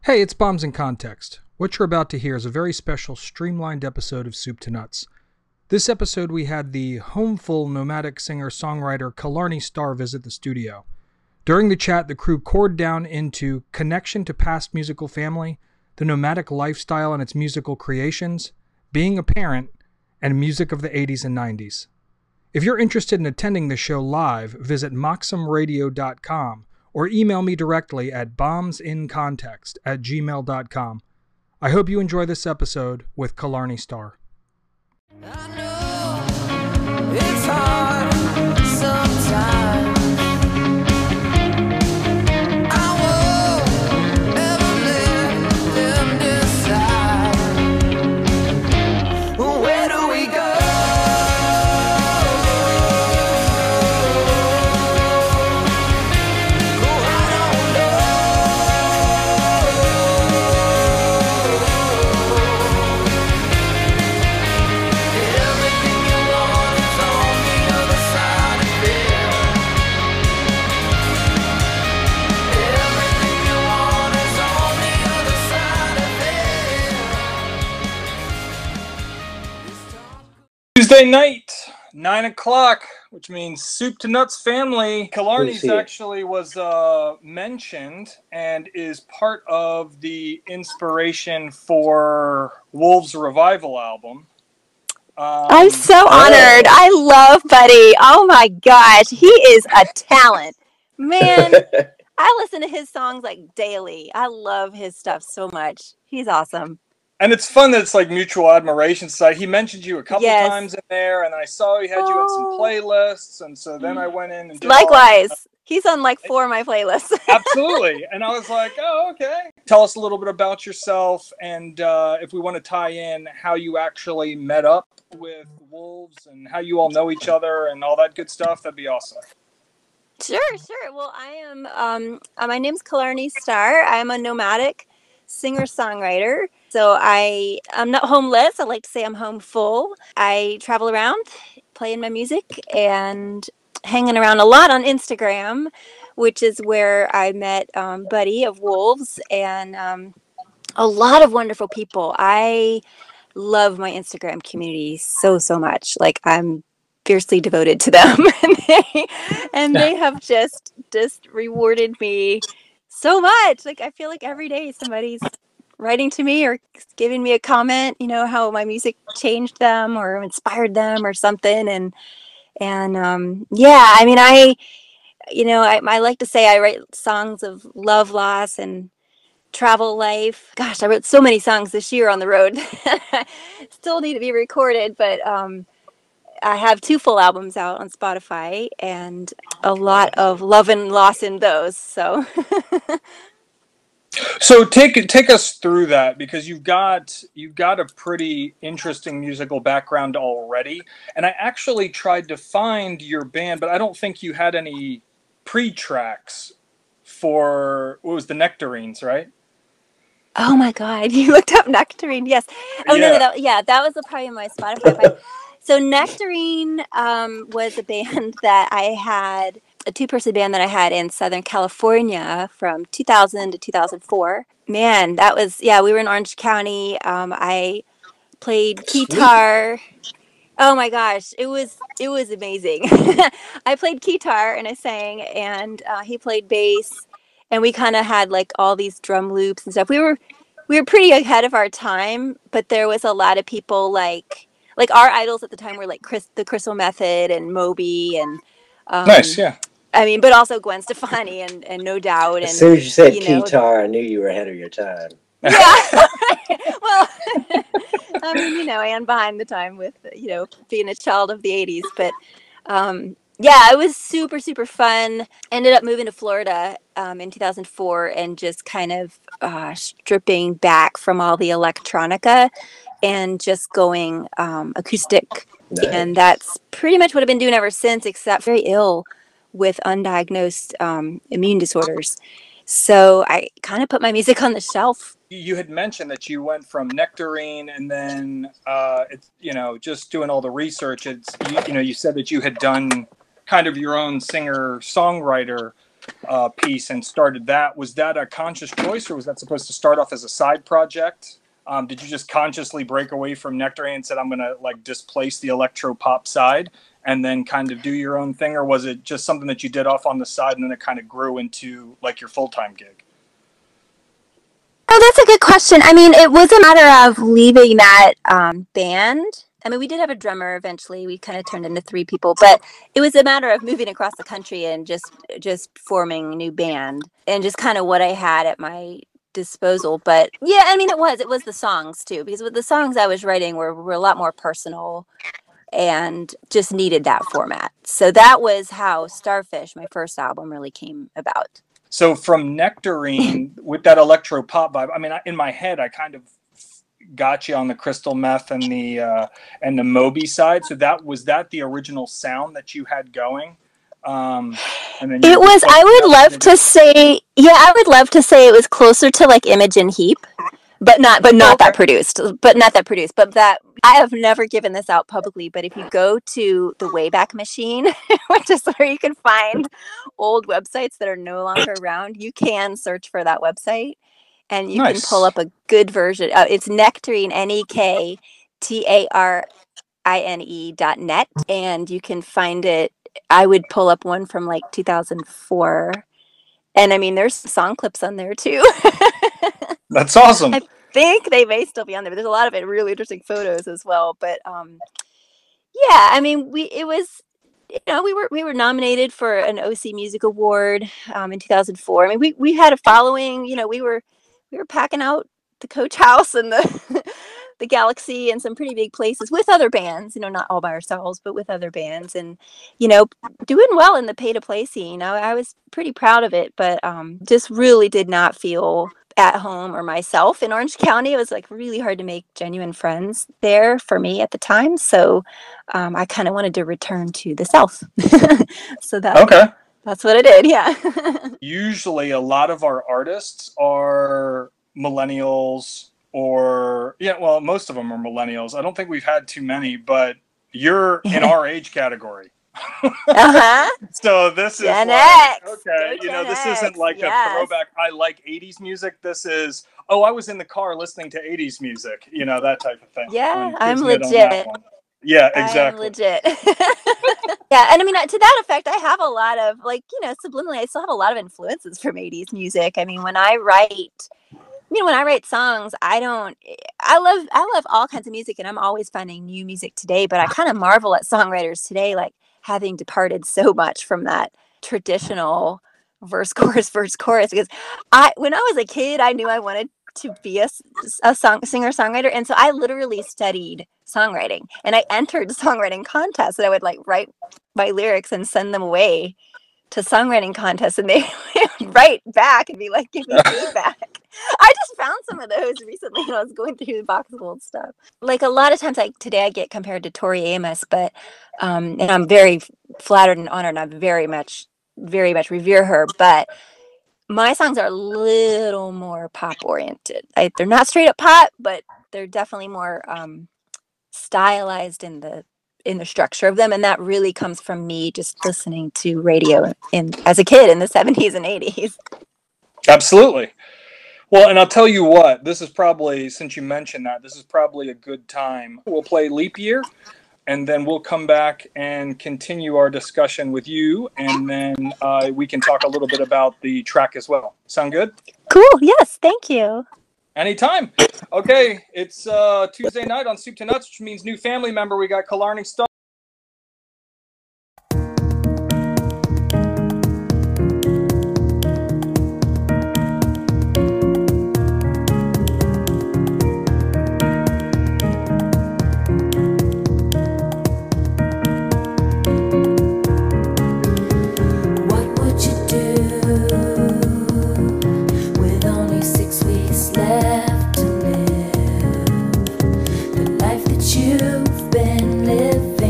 Hey, it's Bombs in Context. What you're about to hear is a very special streamlined episode of Soup to Nuts. This episode we had the homeful nomadic singer-songwriter Killarney Starr visit the studio. During the chat, the crew cored down into connection to past musical family, the nomadic lifestyle and its musical creations, being a parent, and music of the 80s and 90s. If you're interested in attending the show live, visit moxumradio.com or email me directly at bombsincontext@gmail.com. I hope you enjoy this episode with Killarney Starr. I know it's hard sometimes. I won't ever let them decide. Where do we go? Oh, I don't know. Everything you want is on the other side of fear. Everything you want is on the other side of fear. Tuesday night, 9 o'clock, which means Soup to Nuts family. Killarney's here? actually was mentioned and is part of the inspiration for Wolves' Revival album. I'm so honored. I love Buddy. Oh my gosh, he is a talent. Man, I listen to his songs like daily. I love his stuff so much. He's awesome. And it's fun that it's like mutual admiration site. He mentioned you a couple Yes. times in there, and I saw he had you in some Oh. playlists, and so then I went in and did Likewise, he's on like 4 of my playlists. Absolutely. And I was like, oh, okay. Tell us a little bit about yourself, and if we want to tie in how you actually met up with Wolves and how you all know each other and all that good stuff, that'd be awesome. Sure. Well, I am, my name's Killarney Starr. I'm a nomadic singer-songwriter. So I'm not homeless. I like to say I'm home full. I travel around playing my music and hanging around a lot on Instagram, which is where I met Buddy of Wolves and a lot of wonderful people. I love my Instagram community so much. Like I'm fiercely devoted to them and they have just rewarded me so much. Like I feel like every day somebody's writing to me or giving me a comment, you know, how my music changed them or inspired them or something. And yeah, I mean, I like to say I write songs of love, loss, and travel life. Gosh, I wrote so many songs this year on the road. Still need to be recorded, but I have 2 full albums out on Spotify and a lot of love and loss in those. So So take us through that, because you've got a pretty interesting musical background already. And I actually tried to find your band, but I don't think you had any pre-tracks for what was the Nectarines, right? oh my God, you looked up Nectarine. Yes. Oh Yeah. no, that was probably my Spotify. So Nectarine was a band that I had, a 2-person band that I had in Southern California from 2000 to 2004. Man, that was, yeah, we were in Orange County. I played guitar. Oh my gosh, it was amazing. I played guitar and I sang, and he played bass, and we kind of had like all these drum loops and stuff. We were pretty ahead of our time, but there was a lot of people like our idols at the time were like the Crystal Method and Moby and Nice, yeah. I mean, but also Gwen Stefani and No Doubt. And As soon as you said you know, guitar, I knew you were ahead of your time. yeah. Well, I mean, you know, and behind the time with, you know, being a child of the 80s. But yeah, it was super fun. Ended up moving to Florida in 2004 and just kind of stripping back from all the electronica and just going acoustic. Nice. And that's pretty much what I've been doing ever since, except very ill with undiagnosed immune disorders. So I kind of put my music on the shelf. You had mentioned that you went from Nectarine and then, just doing all the research. You said that you had done kind of your own singer-songwriter piece and started that. Was that a conscious choice, or was that supposed to start off as a side project? Did you just consciously break away from Nectarine and said, I'm going to like displace the electro pop side and then kind of do your own thing? Or was it just something that you did off on the side and then it kind of grew into like your full-time gig? Oh, that's a good question. I mean, it was a matter of leaving that band. I mean, we did have a drummer eventually. We kind of turned into 3 people, but it was a matter of moving across the country and just forming a new band and just kind of what I had at my disposal. But yeah, I mean, it was the songs too, because with the songs I was writing were a lot more personal and just needed that format. So that was how Starfish, my first album, really came about. So from Nectarine with that electro pop vibe, I mean, in my head, I kind of got you on the crystal meth and the Moby side. So was that the original sound that you had going? And then it was. I would love to say, I would love to say it was closer to like Imogen Heap, but not that produced. But that I have never given this out publicly. But if you go to the Wayback Machine, which is where you can find old websites that are no longer around, you can search for that website. And you can pull up a good version. It's Nectarine, NEKTARINE.net. And you can find it. I would pull up one from like 2004. And I mean, there's song clips on there too. That's awesome. I think they may still be on there, but there's a lot of really interesting photos as well. But yeah, I mean, we were nominated for an OC Music Award in 2004. I mean, we had a following. We were packing out the Coach House and the Galaxy and some pretty big places with other bands, not all by ourselves, but with other bands, and, doing well in the pay to play scene. I was pretty proud of it, but just really did not feel at home or myself in Orange County. It was like really hard to make genuine friends there for me at the time. So I kind of wanted to return to the South. So that's what I did. Yeah. Usually a lot of our artists are millennials most of them are millennials. I don't think we've had too many, but you're in our age category. So this is Gen like, X. okay, this isn't like a throwback. I like 80s music. This is, I was in the car listening to 80s music, that type of thing. Yeah, I'm legit. Yeah, exactly. I'm legit. Yeah, and I mean, to that effect, I have a lot of, subliminally, I still have a lot of influences from 80s music. I mean, when I write songs, I love all kinds of music, and I'm always finding new music today, but I kind of marvel at songwriters today, like having departed so much from that traditional verse, chorus, because when I was a kid, I knew I wanted to be a singer-songwriter, and so I literally studied songwriting, and I entered songwriting contests, and I would write my lyrics and send them away to songwriting contests, and they would write back and be like, give me feedback. I just found some of those recently when I was going through the box of old stuff. Like a lot of times today I get compared to Tori Amos, but and I'm very flattered and honored, and I very much revere her, but my songs are a little more pop oriented. They're not straight up pop, but they're definitely more stylized in the structure of them, and that really comes from me just listening to radio as a kid in the 70s and 80s. Absolutely. Well, and I'll tell you what, this is probably, since you mentioned that, this is probably a good time. We'll play Leap Year, and then we'll come back and continue our discussion with you, and then we can talk a little bit about the track as well. Sound good? Cool. Yes. Thank you. Anytime. Okay. It's Tuesday night on Soup to Nuts, which means new family member. We got Killarney Star. Left to live the life that you've been living.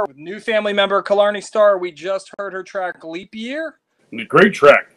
with new family member Killarney Starr. We just heard her track Leap Year. Great track.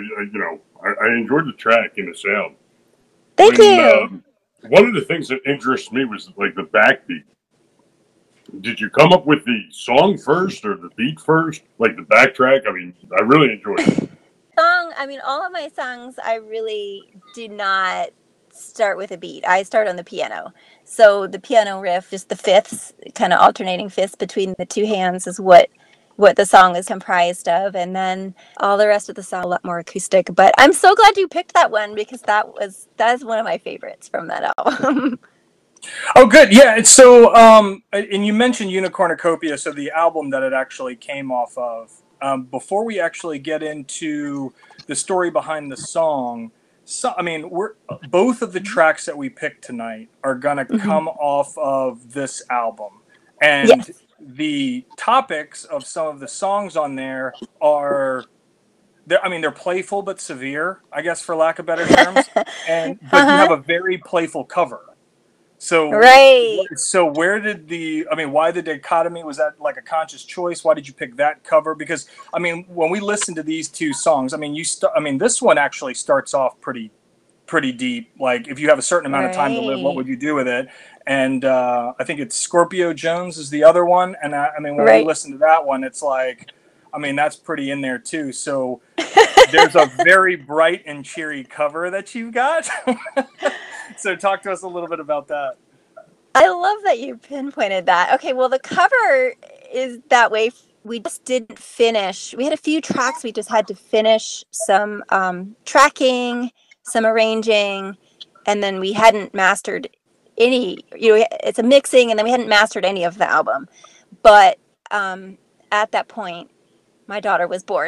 I enjoyed the track and the sound. Thank you. One of the things that interests me was like the backbeat. Did you come up with the song first or the beat first? Like the backtrack? I mean, I really enjoyed it. All of my songs, I really do not start with a beat. I start on the piano. So the piano riff, just the fifths, kind of alternating fifths between the two hands is what the song is comprised of. And then all the rest of the song, a lot more acoustic. But I'm so glad you picked that one because that is one of my favorites from that album. Oh, good. Yeah. So, and you mentioned Unicornucopia, so the album that it actually came off of. Before we actually get into the story behind the song, we're both of the tracks that we picked tonight are gonna come off of this album, and Yes. the topics of some of the songs on there are. They're playful but severe, I guess, for lack of better terms. But you have a very playful cover. So Right. So where did why the dichotomy? Was that like a conscious choice? Why did you pick that cover? Because when we listen to these two songs, this one actually starts off pretty deep. Like if you have a certain amount of time to live, what would you do with it? And I think it's Scorpio Jones is the other one. And when we listen to that one, it's like, that's pretty in there too. So there's a very bright and cheery cover that you've got. So talk to us a little bit about that. I love that you pinpointed that. Okay, well, the cover is that way. We just didn't finish. We had a few tracks. We just had to finish some tracking, some arranging, and then we hadn't mastered any. It's a mixing, and then we hadn't mastered any of the album. But at that point, my daughter was born.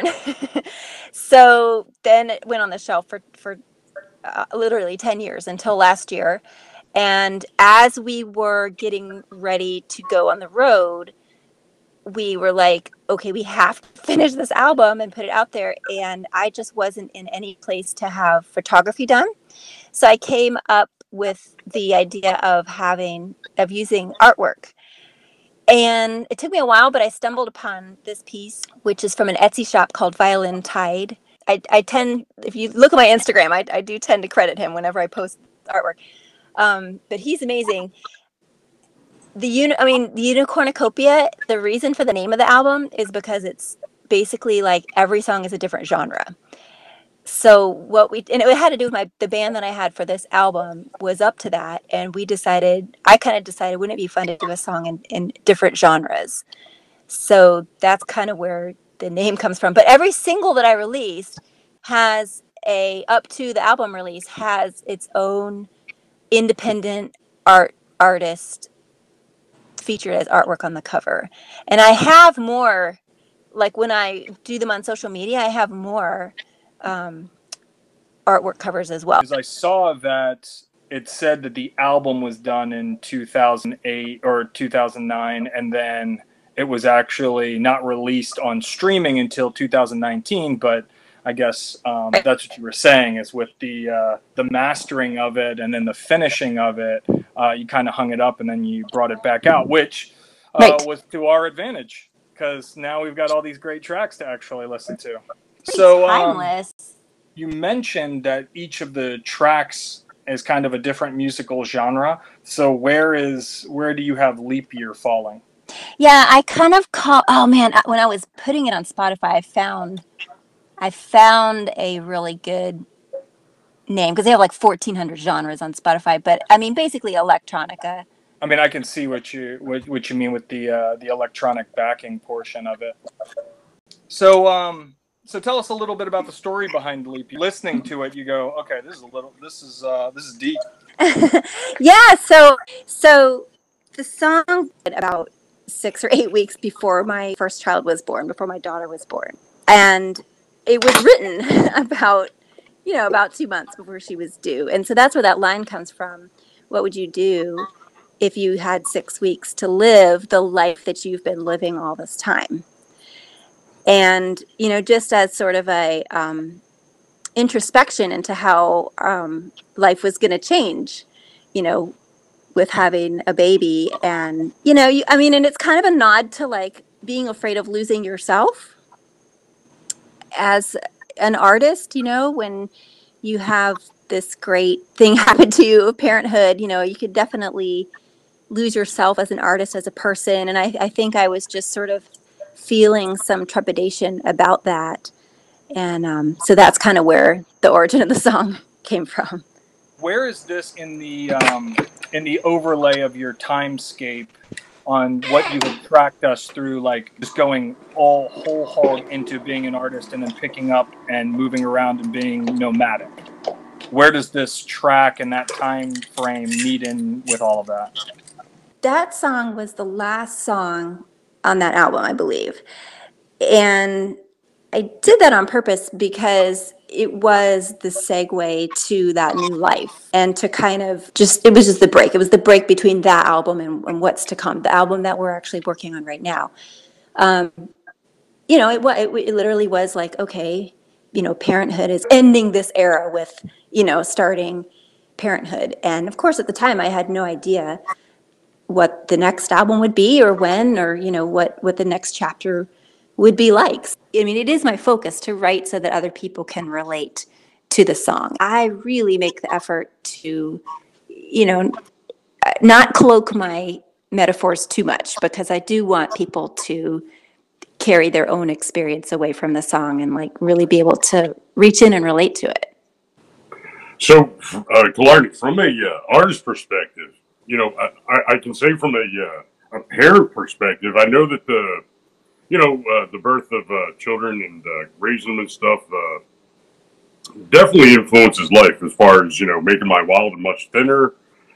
So then it went on the shelf for literally 10 years until last year. And as we were getting ready to go on the road, we were like, okay, we have to finish this album and put it out there. And I just wasn't in any place to have photography done. So I came up with the idea of using artwork. And it took me a while, but I stumbled upon this piece, which is from an Etsy shop called Violin Tide. I tend, if you look at my Instagram, I do tend to credit him whenever I post artwork. But he's amazing. The Unicornucopia, the reason for the name of the album is because it's basically like every song is a different genre. So it had to do with the band that I had for this album was up to that. And I kind of decided, wouldn't it be fun to do a song in different genres? So that's kind of where the name comes from. But every single that I released up to the album release has its own independent artist featured as artwork on the cover. And I have more, like when I do them on social media, I have more artwork covers as well. Because I saw that it said that the album was done in 2008 or 2009, and then it was actually not released on streaming until 2019. But I guess that's what you were saying, is with the mastering of it and then the finishing of it, you kind of hung it up and then you brought it back out, which was to our advantage because now we've got all these great tracks to actually listen to. So timeless. You mentioned that each of the tracks is kind of a different musical genre. So where do you have Leap Year falling? Yeah, I kind of when I was putting it on Spotify, I found a really good name because they have like 1,400 genres on Spotify. But basically electronica. I can see what you mean with the electronic backing portion of it. So tell us a little bit about the story behind Leap Year. Listening to it, you go, okay, this is deep. Yeah. So the song about 6 or 8 weeks before my first child was born, before my daughter was born, and it was written about 2 months before she was due. And so that's where that line comes from. What would you do if you had 6 weeks to live the life that you've been living all this time? And, just as sort of a introspection into how life was going to change, with having a baby. And, you know, and it's kind of a nod to like being afraid of losing yourself as an artist, you know, when you have this great thing happen to you of parenthood, you know, you could definitely lose yourself as an artist, as a person. And I think I was just sort of feeling some trepidation about that. And so that's kind of where the origin of the song came from. Where is this in the overlay of your timescape on what you have tracked us through, like just going all whole hog into being an artist and then picking up and moving around and being nomadic? Where does this track and that time frame meet in with all of that? That song was the last song on that album, I believe. And I did that on purpose because it was the segue to that new life, and to kind of it was just the break. It was the break between that album and what's to come, the album that we're actually working on right now. You know, it literally was like, okay, you know, parenthood is ending this era with, you know, starting parenthood. And of course, at the time, I had no idea what the next album would be, or when, or, you know, what the next chapter would be like. I mean, it is my focus to write so that other people can relate to the song. I really make the effort to, you know, not cloak my metaphors too much, because I do want people to carry their own experience away from the song and like really be able to reach in and relate to it. So, Killarney, from a artist perspective, you know, I can say from a parent perspective, I know that the birth of children and raising them and stuff definitely influences life, as far as, you know, making my wallet much thinner.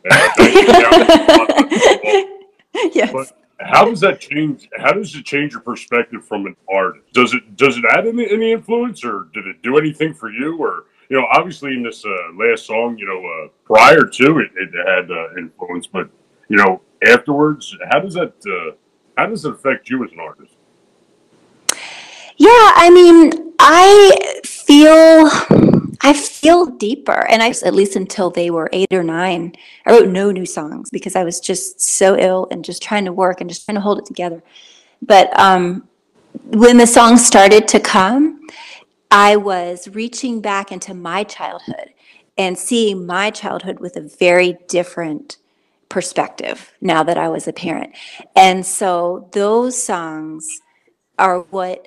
Yes. But how does that change? How does it change your perspective from an artist? Does it add any influence, or did it do anything for you? Or, you know, obviously in this last song, you know, prior to it, it had influence, but, you know, afterwards, how does it affect you as an artist? Yeah, I mean, I feel deeper, and at least until they were 8 or 9, I wrote no new songs because I was just so ill and just trying to work and just trying to hold it together. But when the songs started to come, I was reaching back into my childhood and seeing my childhood with a very different perspective now that I was a parent. And so those songs are what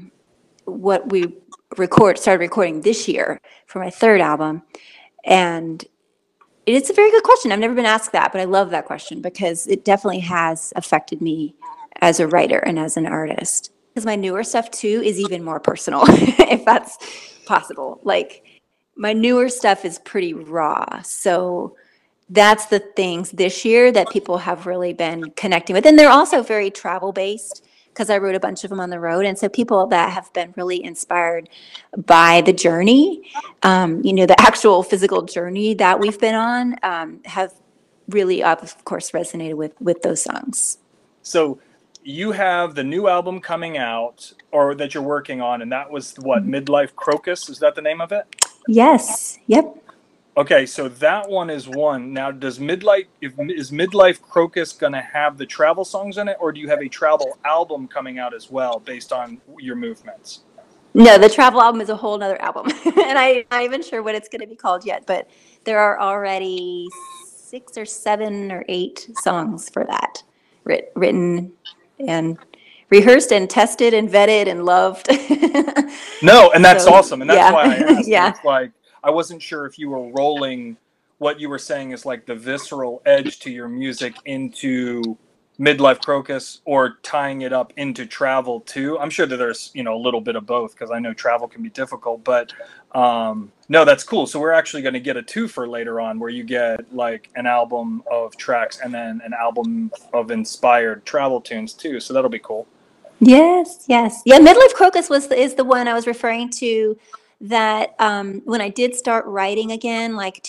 we started recording this year for my third album. And it's a very good question. I've never been asked that, but I love that question because it definitely has affected me as a writer and as an artist. Because my newer stuff too is even more personal, if that's possible. Like, my newer stuff is pretty raw. So that's the things this year that people have really been connecting with. And they're also very travel based, because I wrote a bunch of them on the road. And so people that have been really inspired by the journey, you know, the actual physical journey that we've been on, have really, of course, resonated with those songs. So you have the new album coming out, or that you're working on, and that was what, Midlife Crocus? Is that the name of it? Yes. Yep. Okay, so that one is one. Now, is Midlife Crocus going to have the travel songs in it, or do you have a travel album coming out as well based on your movements? No, the travel album is a whole nother album. And I'm not even sure what it's going to be called yet, but there are already 6 or 7 or 8 songs for that written and rehearsed and tested and vetted and loved. No, and that's So, awesome. And that's yeah. why I asked. Yeah. It's like, I wasn't sure if you were rolling what you were saying is like the visceral edge to your music into Midlife Crocus, or tying it up into travel too. I'm sure that there's, you know, a little bit of both, because I know travel can be difficult, but no, that's cool. So we're actually going to get a twofer later on, where you get like an album of tracks and then an album of inspired travel tunes too. So that'll be cool. Yes. Yeah, Midlife Crocus is the one I was referring to, that when I did start writing again, like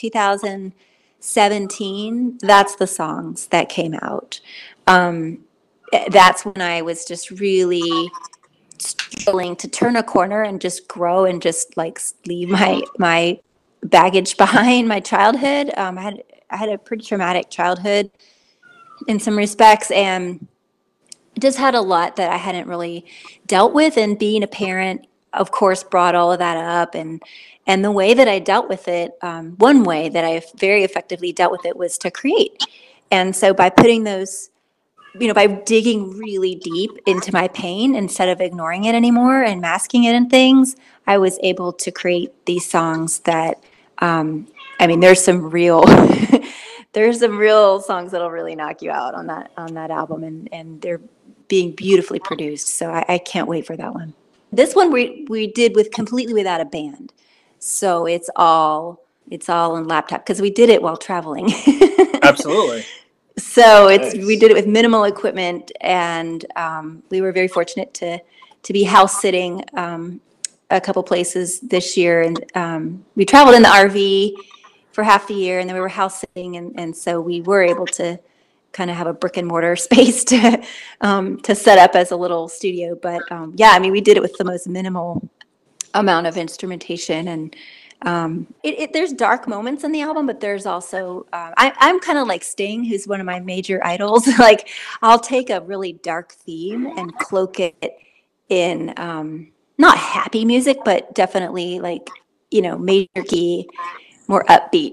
2017, that's the songs that came out. That's when I was just really struggling to turn a corner and just grow and just like leave my baggage behind, my childhood. I had had a pretty traumatic childhood in some respects, and just had a lot that I hadn't really dealt with. And being a parent, of course, brought all of that up. And the way that I dealt with it, one way that I very effectively dealt with it was to create. And so by putting those, by digging really deep into my pain instead of ignoring it anymore and masking it in things, I was able to create these songs that, there's some real, there's some real songs that'll really knock you out on that album, and they're being beautifully produced. So I can't wait for that one. This one we did completely without a band. So it's all on laptop because we did it while traveling. Absolutely. So Nice. we did it with minimal equipment, and we were very fortunate to be house sitting a couple places this year, and we traveled in the RV for half the year, and then we were house sitting, and so we were able to kind of have a brick and mortar space to set up as a little studio. But we did it with the most minimal amount of instrumentation, and there's dark moments in the album, but there's also I'm kind of like Sting, who's one of my major idols. Like, I'll take a really dark theme and cloak it in not happy music, but definitely like major key, more upbeat.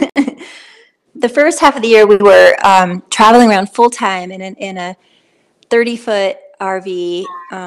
The first half of the year we were traveling around full time in a 30-foot RV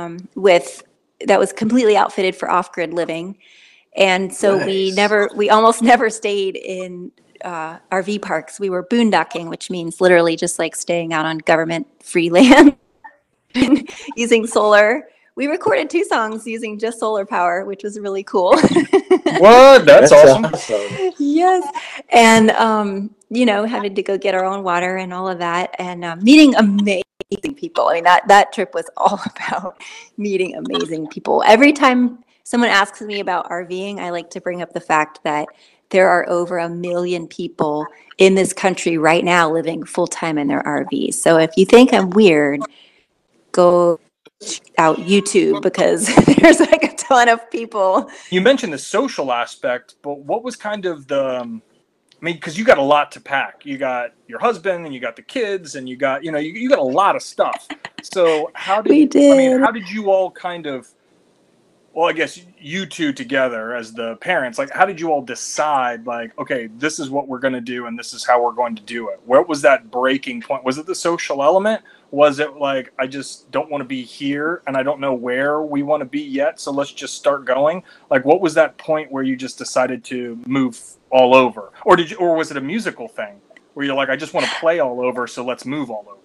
that was completely outfitted for off-grid living. And so Nice. we almost never stayed in RV parks. We were boondocking, which means literally just like staying out on government free land using solar. We recorded 2 songs using just solar power, which was really cool. What? That's awesome. Yes. And, having to go get our own water and all of that, and meeting amazing people. I mean, that trip was all about meeting amazing people. Every time someone asks me about RVing, I like to bring up the fact that there are over 1 million people in this country right now living full time in their RVs. So if you think I'm weird, go out YouTube, because there's like a ton of people. You mentioned the social aspect, but what was kind of because you got a lot to pack. You got your husband, and you got the kids, and you got, you got a lot of stuff. So how did you all kind of, well, I guess you two together as the parents, like, how did you all decide, like, okay, this is what we're going to do and this is how we're going to do it? Where was that breaking point? Was it the social element? Was it like, I just don't want to be here and I don't know where we want to be yet, so let's just start going? Like, what was that point where you just decided to move all over? Or was it a musical thing where you're like, I just want to play all over, so let's move all over?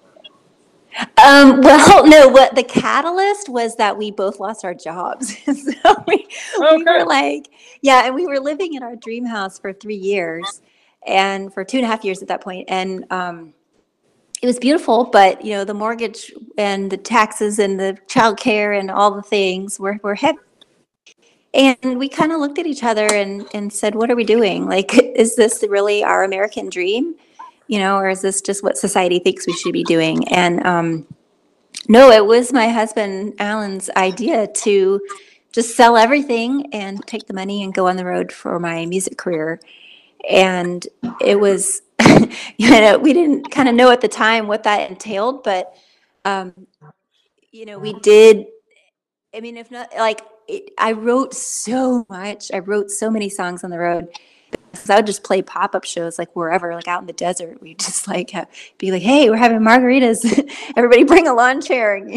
Well, no, what the catalyst was that we both lost our jobs. So we were like, and we were living in our dream house for 3 years, and for 2.5 years at that point. And it was beautiful, but the mortgage and the taxes and the childcare and all the things were heavy. And we kind of looked at each other and said, what are we doing? Like, is this really our American dream? Or is this just what society thinks we should be doing? And no, it was my husband, Alan's idea to just sell everything and take the money and go on the road for my music career. And it was, we didn't kind of know at the time what that entailed, but, we did. I mean, if not, like, I wrote so much. I wrote so many songs on the road. Because I would just play pop-up shows, like, wherever, like out in the desert. We just like be like, hey, we're having margaritas. Everybody bring a lawn chair, and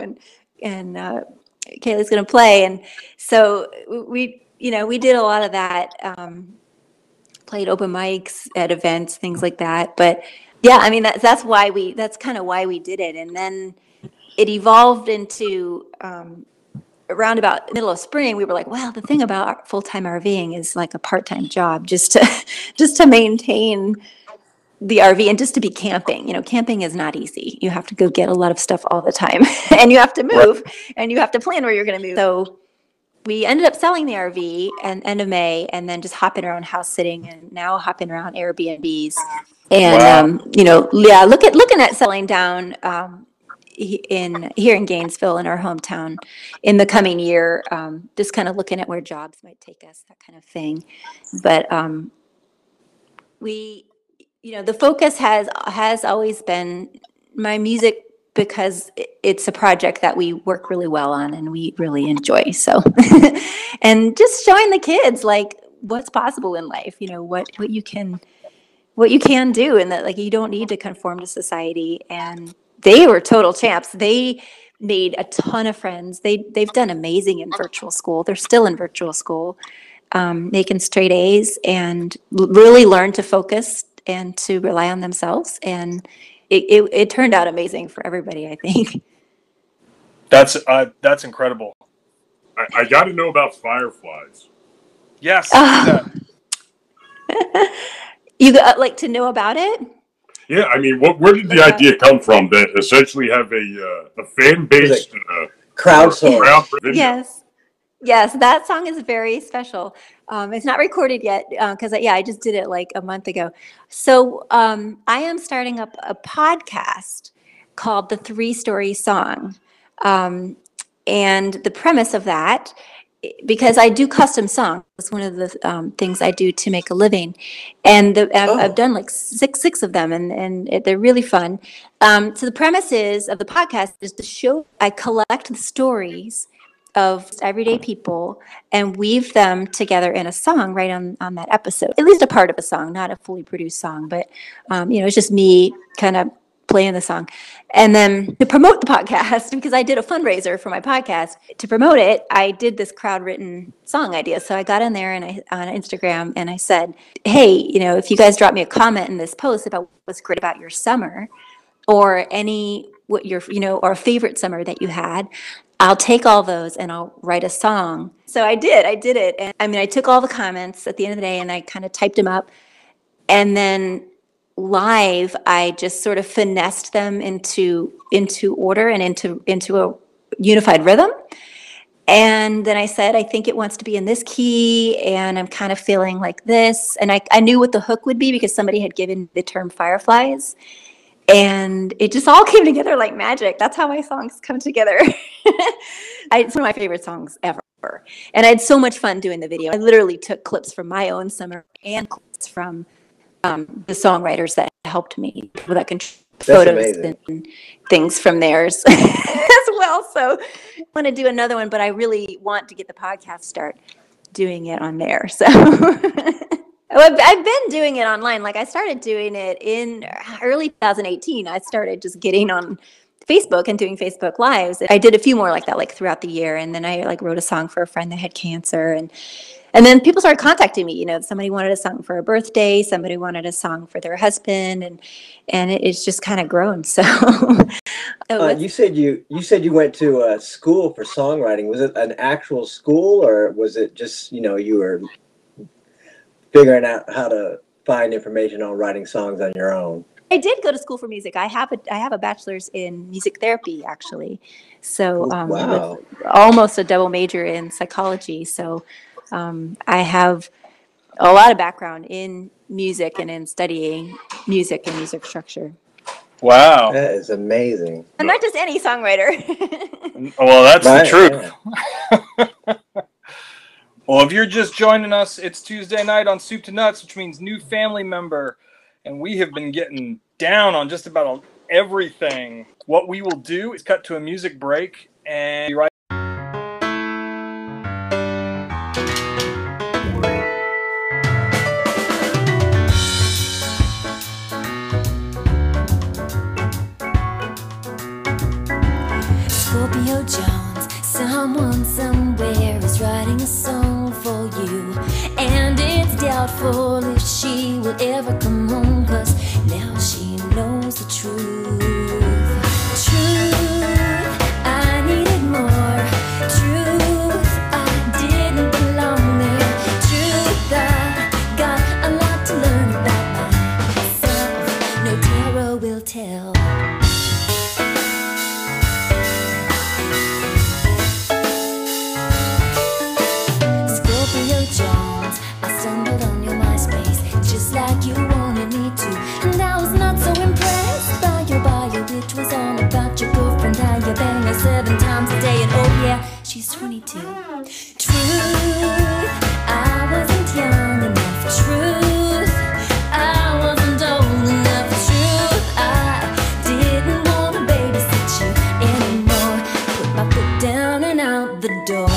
Kaylee's gonna play. And so we did a lot of that. Played open mics at events, things like that. But yeah, I mean, that's kind of why we did it. And then it evolved into around about middle of spring, we were like, well, the thing about full-time RVing is like a part-time job, just to maintain the RV and just to be camping. Camping is not easy. You have to go get a lot of stuff all the time, and you have to move, and you have to plan where you're going to move. So we ended up selling the RV at end of May, and then just hopping around house sitting, and now hopping around Airbnbs, and looking at settling down here in Gainesville, in our hometown, in the coming year. Just kind of looking at where jobs might take us, that kind of thing. But we The focus has always been my music, because it's a project that we work really well on and we really enjoy. So, and just showing the kids like what's possible in life, what you can do, and that like you don't need to conform to society. And they were total champs. They made a ton of friends. They've done amazing in virtual school. They're still in virtual school, making straight A's, and really learn to focus and to rely on themselves. And it turned out amazing for everybody, I think. That's incredible. I got to know about Fireflies. Yes. You like to know about it? Yeah, I mean, where did the idea come from that essentially have a fan based crowdsourced video? Yes, that song is very special. It's not recorded yet because I just did it like a month ago. So I am starting up a podcast called The 3-Story Song, and the premise of that, because I do custom songs, it's one of the things I do to make a living, and I've done like six of them, and they're really fun. So the premise of the podcast is the show. I collect the stories of everyday people and weave them together in a song right on that episode, at least a part of a song, not a fully produced song, but it's just me kind of playing the song. And then to promote the podcast, because I did a fundraiser for my podcast, to promote it, I did this crowd written song idea. So I got in there and on Instagram and I said, hey, if you guys drop me a comment in this post about what's great about your summer, or or a favorite summer that you had, I'll take all those and I'll write a song. So I did it. And I took all the comments at the end of the day and I kind of typed them up. And then live, I just sort of finessed them into order and into a unified rhythm. And then I said, I think it wants to be in this key, and I'm kind of feeling like this. And I knew what the hook would be because somebody had given the term Fireflies. And it just all came together like magic. That's how my songs come together. It's one of my favorite songs ever. And I had so much fun doing the video. I literally took clips from my own summer and clips from the songwriters that helped me, people that can photos and things from theirs as well. So I want to do another one, but I really want to get the podcast start doing it on there. So I've been doing it online. Like I started doing it in early 2018. I started just getting on Facebook and doing Facebook Lives. I did a few more like that, like throughout the year. And then I like wrote a song for a friend that had cancer. And then people started contacting me. Somebody wanted a song for a birthday. Somebody wanted a song for their husband. And it's just kind of grown. So you said you went to a school for songwriting. Was it an actual school, or was it just, you were figuring out how to find information on writing songs on your own? I did go to school for music. I have a bachelor's in music therapy, actually. So wow. With almost a double major in psychology. So I have a lot of background in music and in studying music and music structure. Wow. That is amazing. I'm not just any songwriter. Well, that's Right, the truth. yeah. Well, if you're just joining us, it's Tuesday night on Soup to Nuts, which means new family member. And we have been getting down on just about everything. What we will do is cut to a music break and be right. Scorpio Jones, someone somewhere is writing a song for you, and it's doubtful if she will ever come home, 'cause now she knows the truth. Truth, I needed more. Truth, I didn't belong there. Truth, I got a lot to learn about myself. No tarot will tell. Scorpio Jones, I stumbled on your MySpace just like you wanted me to, and I was not so impressed by your bio, which was all about your girlfriend, how you bang her 7 times a day, and oh yeah, she's 22. Truth, I wasn't young enough. Truth, I wasn't old out the door.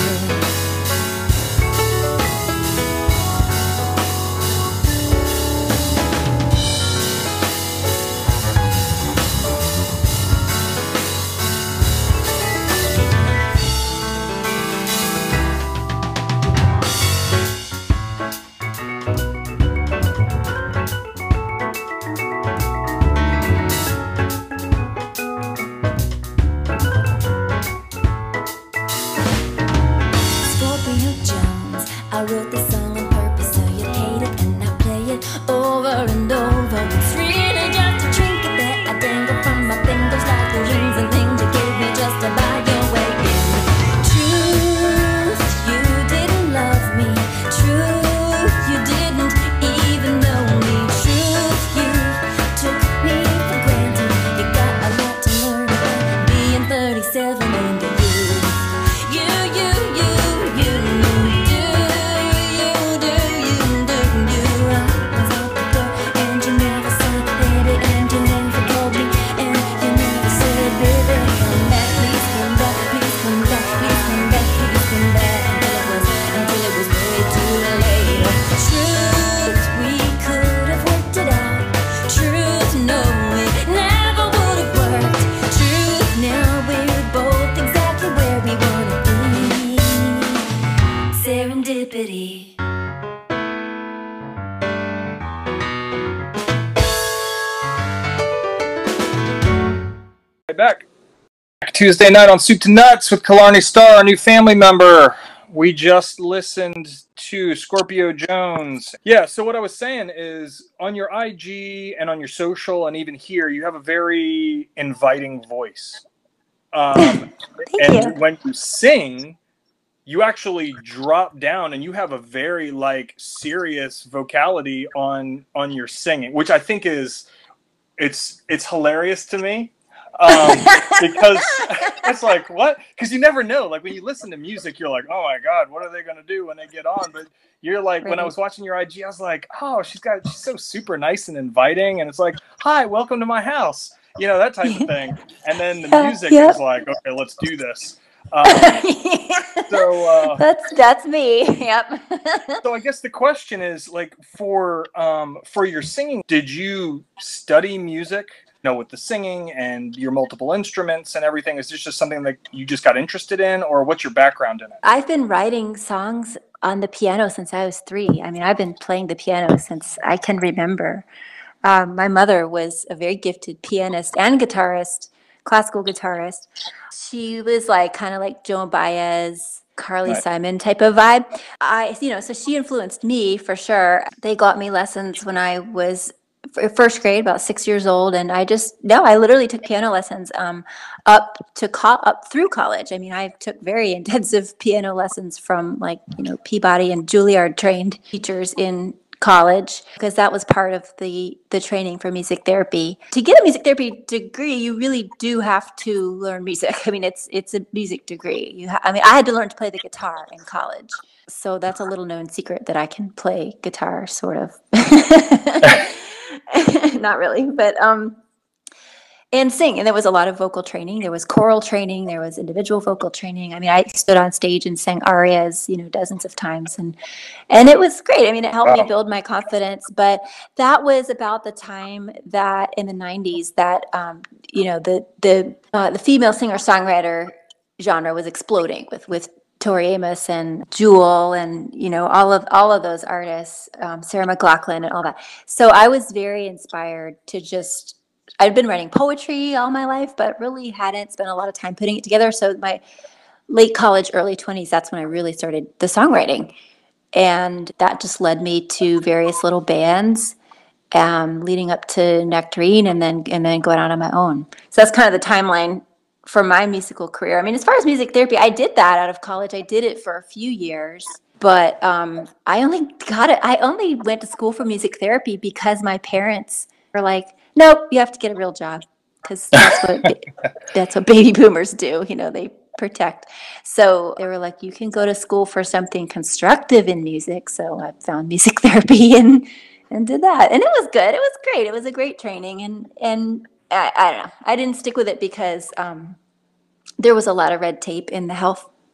Scorpio Jones, I wrote this song on purpose so you'd hate it, and I play it over and over. It's really just a trinket that I dangle from my fingers like the rings and things you gave me just to buy your way in. Truth, you didn't love me. Truth, you didn't even know me. Truth, you took me for granted. You got a lot to learn about being 37 and you. Serendipity. Right back. Tuesday night on Soup to Nuts with Killarney Starr, our new family member. We just listened to Scorpio Jones. Yeah, so what I was saying is on your IG and on your social and even here, you have a very inviting voice. Thank And you. when you sing, you actually drop down and you have a very like serious vocality on your singing, which I think is it's hilarious to me. Because it's like, what? Because you never know. Like when you listen to music, you're like, oh my God, what are they going to do when they get on? But you're like, when I was watching your IG, I was like, oh, she's so super nice and inviting. And it's like, hi, welcome to my house. You know, that type of thing. And then the music is like, okay, let's do this. So that's me. Yep. So I guess the question is like for your singing, did you study music? No, with the singing and your multiple instruments and everything, is this just something that you just got interested in, or what's your background in it? I've been writing songs on the piano since I was 3. I mean, I've been playing the piano since I can remember. My mother was a very gifted pianist and guitarist, classical guitarist. She was like kind of like Joan Baez, Carly Simon type of vibe. So she influenced me for sure. They got me lessons when I was first grade, about 6 years old, and I literally took piano lessons up through college. I mean, I took very intensive piano lessons from Peabody and Juilliard trained teachers in college, because that was part of the training for music therapy. To get a music therapy degree, you really do have to learn music. I mean, it's a music degree. I had to learn to play the guitar in college. So that's a little known secret that I can play guitar, sort of. Not really, but and sing. And there was a lot of vocal training. There was choral training. There was individual vocal training. I mean, I stood on stage and sang arias, dozens of times, and it was great. I mean, it helped me build my confidence. But that was about the time that in the 90s that the female singer-songwriter genre was exploding with Tori Amos and Jewel and all of those artists, Sarah McLachlan and all that. So I was very inspired to I'd been writing poetry all my life, but really hadn't spent a lot of time putting it together. So my late college, early 20s, that's when I really started the songwriting, and that just led me to various little bands, leading up to Nectarine, and then going out on my own. So that's kind of the timeline for my musical career. I mean, as far as music therapy, I did that out of college. I did it for a few years, but I only went to school for music therapy because my parents were like, nope, you have to get a real job, because that's what baby boomers do. They protect. So they were like, you can go to school for something constructive in music. So I found music therapy and did that. And it was good. It was great. It was a great training. And I don't know. I didn't stick with it because there was a lot of red tape in the health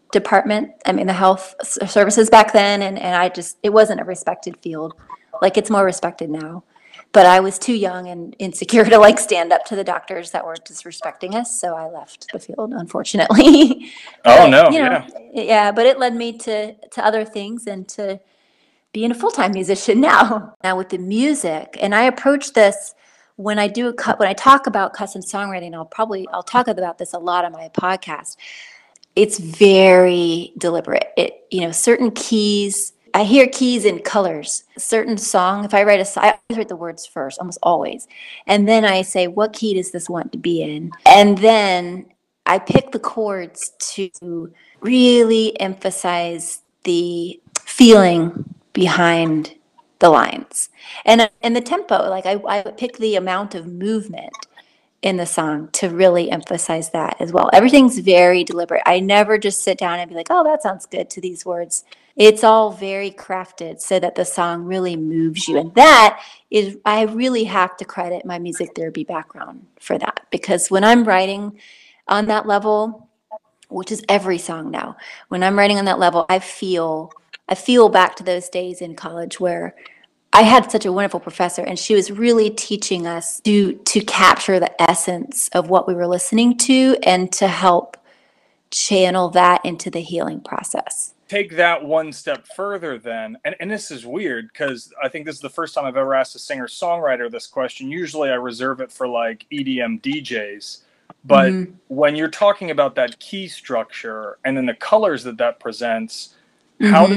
department, I mean, the health services back then. And it wasn't a respected field. Like, it's more respected now. But I was too young and insecure to like stand up to the doctors that were disrespecting us. So I left the field, unfortunately. Oh, But, no. you know, Yeah. yeah, but it led me to other things and to being a full-time musician now. Now with the music, and I approach this when I talk about custom songwriting, I'll talk about this a lot on my podcast. It's very deliberate. Certain keys, I hear keys in colors. Certain song, if I write I always write the words first, almost always. And then I say, what key does this want to be in? And then I pick the chords to really emphasize the feeling behind the lines. And the tempo, like I pick the amount of movement in the song to really emphasize that as well. Everything's very deliberate. I never just sit down and be like, oh, that sounds good to these words. It's all very crafted so that the song really moves you. And that is, I really have to credit my music therapy background for that. Because when I'm writing on that level, which is every song now, when I'm writing on that level, I feel back to those days in college where I had such a wonderful professor, and she was really teaching us to capture the essence of what we were listening to and to help channel that into the healing process. Take that one step further then, and this is weird because I think this is the first time I've ever asked a singer-songwriter this question. Usually I reserve it for like EDM DJs, but when you're talking about that key structure and then the colors that presents, how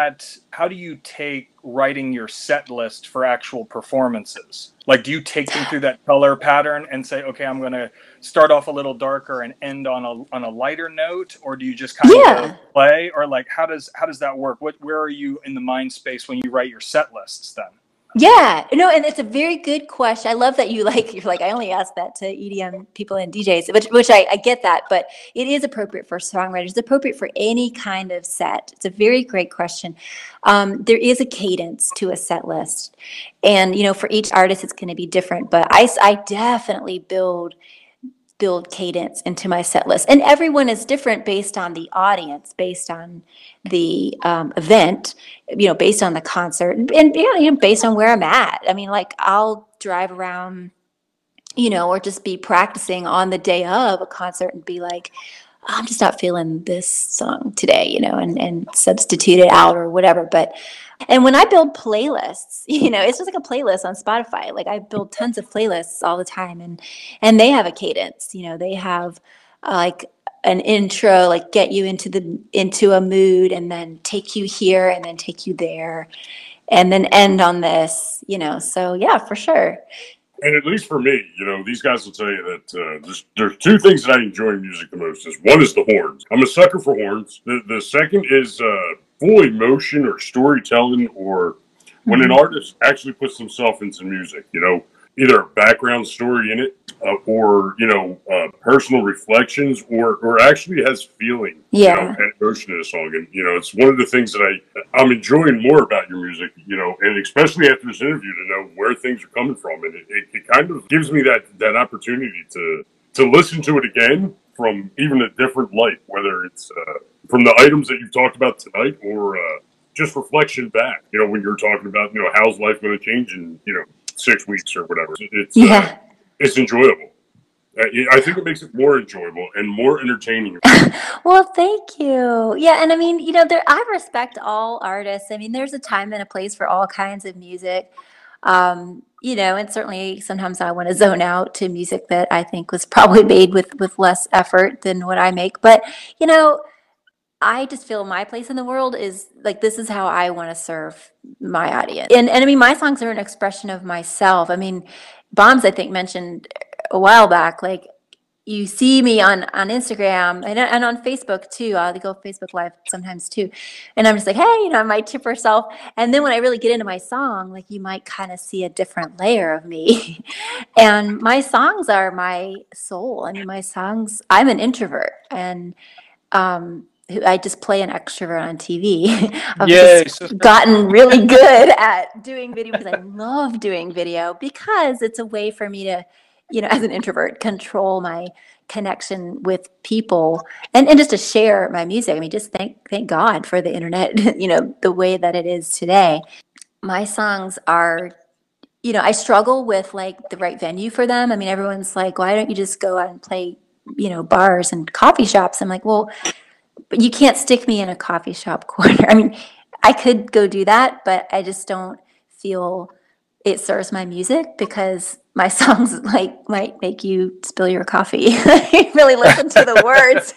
do you take writing your set list for actual performances? Like, do you take them through that color pattern and say, okay, I'm going to start off a little darker and end on a lighter note? Or do you just kind of play? Or like, how does that work? Where are you in the mind space when you write your set lists then? Yeah, no, and it's a very good question. I love that you're like, I only ask that to EDM people and DJs, which I get that, but it is appropriate for songwriters. It's appropriate for any kind of set. It's a very great question. There is a cadence to a set list, and for each artist it's going to be different. But I definitely build cadence into my set list, and everyone is different based on the audience, based on the event, based on the concert, and based on where I'm at. I mean, like, I'll drive around, or just be practicing on the day of a concert and be like, I'm just not feeling this song today, and substitute it out or whatever. And when I build playlists, it's just like a playlist on Spotify. Like, I build tons of playlists all the time, and they have a cadence. They have like an intro, like get you into a mood, and then take you here, and then take you there, and then end on this. So yeah, for sure. And at least for me, these guys will tell you that there's two things that I enjoy in music the most. One is the horns. I'm a sucker for horns. The second is full emotion or storytelling, or when an artist actually puts themselves into music, either a background story in it, or personal reflections, or actually has feeling, and emotion in a song. And it's one of the things that I'm enjoying more about your music, and especially after this interview, to know where things are coming from, and it kind of gives me that opportunity to listen to it again from even a different light, whether it's from the items that you've talked about tonight, or just reflection back, when you're talking about, how's life going to change in 6 weeks or whatever. It's enjoyable. I think it makes it more enjoyable and more entertaining. Well, thank you. Yeah, and I mean, I respect all artists. I mean, there's a time and a place for all kinds of music. And certainly sometimes I want to zone out to music that I think was probably made with less effort than what I make. But, I just feel my place in the world is like, this is how I want to serve my audience. And I mean, my songs are an expression of myself. I mean, Bombs, I think, mentioned a while back, like, you see me on Instagram and on Facebook too. I go Facebook Live sometimes too. And I'm just like, hey, my chipper self. And then when I really get into my song, like, you might kind of see a different layer of me. And my songs are my soul. I mean, I'm an introvert, and I just play an extrovert on TV. I've just gotten really good at doing video because I love doing video, because it's a way for me to, as an introvert, control my, connection with people and just to share my music. I mean, just thank God for the internet, you know, the way that it is today. My songs are, you know, I struggle with like the right venue for them. I mean, everyone's like, why don't you just go out and play, you know, bars and coffee shops? I'm like, well, but you can't stick me in a coffee shop corner. I mean, I could go do that, but I just don't feel it serves my music because my songs like might make you spill your coffee. You really listen to the words.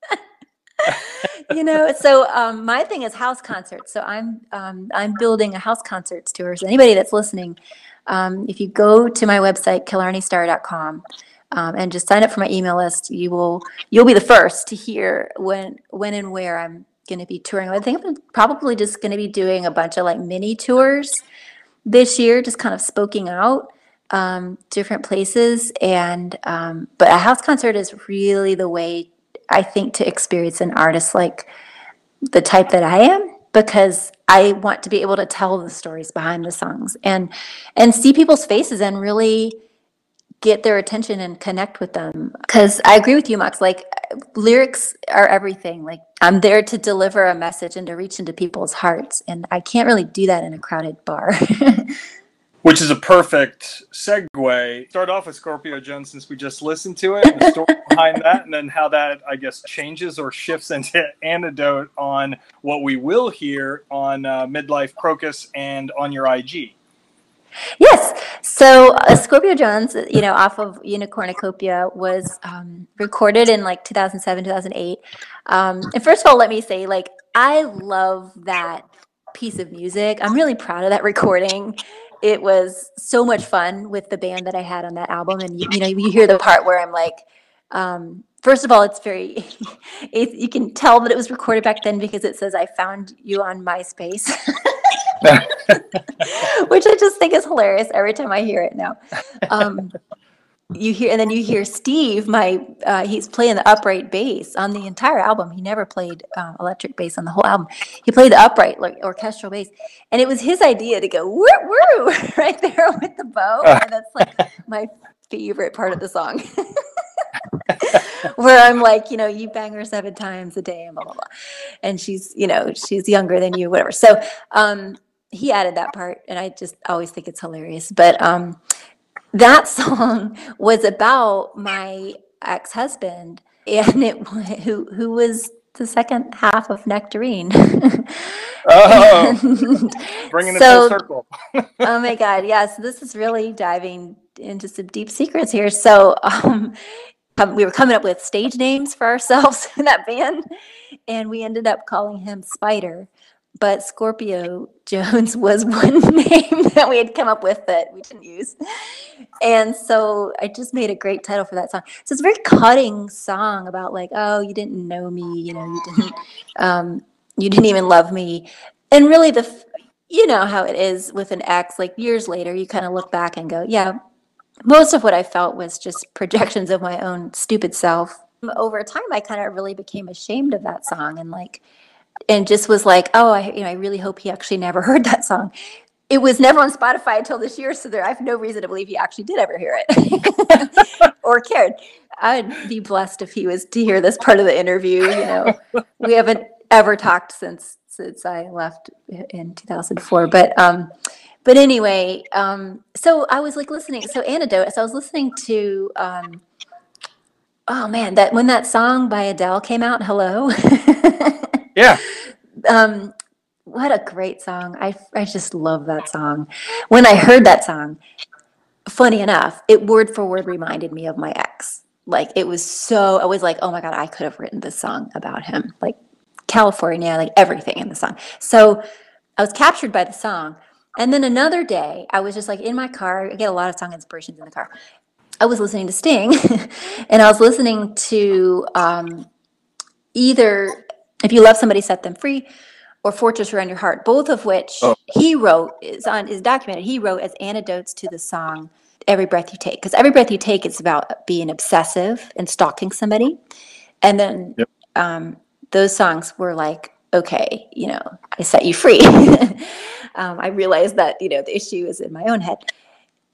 You know, so my thing is house concerts. So I'm building a house concerts tour. So anybody that's listening, if you go to my website killarneystar.com and just sign up for my email list, you'll be the first to hear when and where I'm going to be touring. I think I'm probably just going to be doing a bunch of like mini tours this year, just kind of spoking out different places. And but a house concert is really the way I think to experience an artist like the type that I am, because I want to be able to tell the stories behind the songs and see people's faces and really get their attention and connect with them. Because I agree with you, Max, like lyrics are everything. Like I'm there to deliver a message and to reach into people's hearts, and I can't really do that in a crowded bar. Which is a perfect segue. Start off with Scorpio Jones, since we just listened to it, and the story behind that, and then how that, I guess, changes or shifts into Antidote on what we will hear on Midlife Crocus and on your IG. Yes. So Scorpio Jones, you know, off of Unicornucopia was recorded in like 2007, 2008. And first of all, let me say, like, I love that piece of music. I'm really proud of that recording. It was so much fun with the band that I had on that album. And, you know, you hear the part where I'm like, first of all, it's very, you can tell that it was recorded back then because it says, I found you on MySpace. Which I just think is hilarious every time I hear it now. You hear Steve, he's playing the upright bass on the entire album. He never played electric bass on the whole album. He played the upright, like orchestral bass, and it was his idea to go woo woo right there with the bow, and that's like my favorite part of the song. Where I'm like, you know, you bang her 7 times a day and blah blah blah, and she's younger than you, whatever. So he added that part, and I just always think it's hilarious. But that song was about my ex-husband, and who was the second half of Nectarine. Oh, bringing it full circle. Oh my God, yes, this is really diving into some deep secrets here. So we were coming up with stage names for ourselves in that band, and we ended up calling him Spider. But Scorpio Jones was one name that we had come up with that we didn't use. And so I just made a great title for that song. So it's a very cutting song about like, oh, you didn't know me, you know, you didn't even love me. And really you know how it is with an ex, like years later, you kind of look back and go, yeah, most of what I felt was just projections of my own stupid self. Over time, I kind of really became ashamed of that song and just was like, oh, I really hope he actually never heard that song. It was never on Spotify until this year, so I have no reason to believe he actually did ever hear it or cared. I'd be blessed if he was to hear this part of the interview. You know, we haven't ever talked since I left in 2004, but anyway, so I was like listening. So Antidote. So I was listening to, oh man, that when that song by Adele came out, Hello. Yeah. What a great song. I just love that song. When I heard that song, funny enough, it word for word reminded me of my ex. Like I was like, oh my God, I could have written this song about him. Like California, like everything in the song. So I was captured by the song. And then another day, I was just like in my car. I get a lot of song inspirations in the car. I was listening to Sting, and I was listening to either If You Love Somebody, Set Them Free, or Fortress Around Your Heart, both of which he wrote, is documented, he wrote as antidotes to the song Every Breath You Take. Because Every Breath You Take, it's about being obsessive and stalking somebody. And then those songs were like, okay, you know, I set you free. I realized that, you know, the issue is in my own head.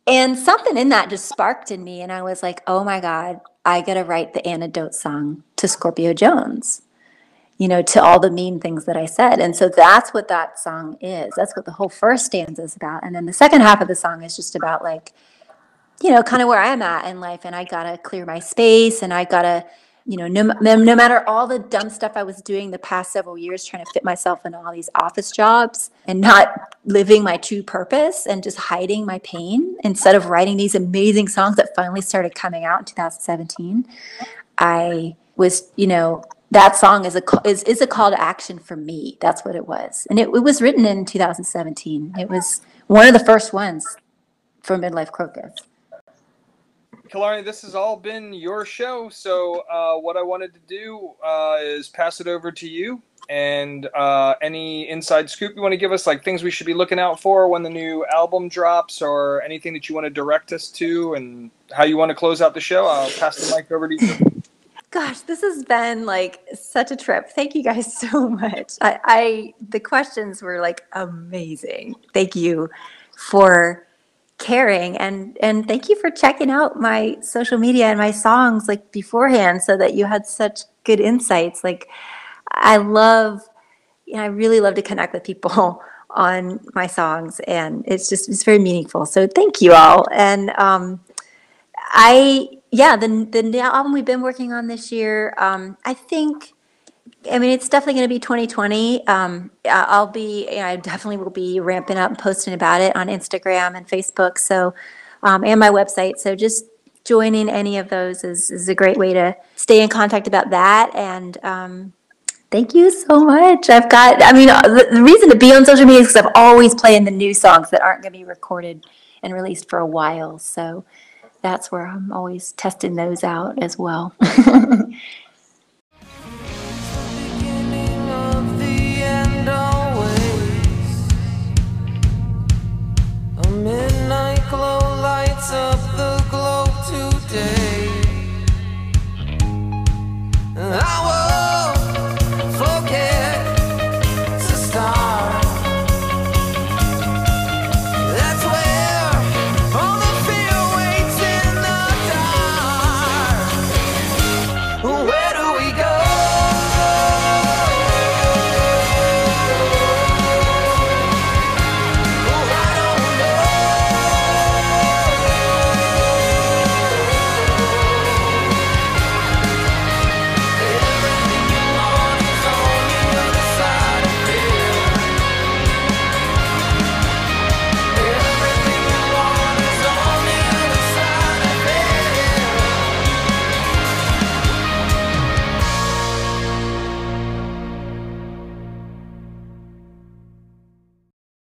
And something in that just sparked in me. And I was like, oh my God, I got to write the antidote song to Scorpio Jones, to all the mean things that I said. And so that's what that song is. That's what the whole first stanza is about. And then the second half of the song is just about like, kind of where I'm at in life. And I got to clear my space, and I got to, no matter all the dumb stuff I was doing the past several years, trying to fit myself in all these office jobs and not living my true purpose and just hiding my pain instead of writing these amazing songs that finally started coming out in 2017. I was, that song is a call to action for me. That's what it was. And it was written in 2017. It was one of the first ones for Midlife Crocus. Killarney, this has all been your show, so what I wanted to do is pass it over to you, and any inside scoop you want to give us, like things we should be looking out for when the new album drops, or anything that you want to direct us to, and how you want to close out the show. I'll pass the mic over to you. Gosh, this has been like such a trip. Thank you guys so much. The questions were like amazing. Thank you for caring, and thank you for checking out my social media and my songs like beforehand, so that you had such good insights. Like I really love to connect with people on my songs, and it's very meaningful. So thank you all. And the new album we've been working on this year, it's definitely going to be 2020. I definitely will be ramping up and posting about it on Instagram and Facebook. So, and my website. So just joining any of those is a great way to stay in contact about that. And thank you so much. The reason to be on social media is because I'm always playing the new songs that aren't going to be recorded and released for a while. So that's where I'm always testing those out as well.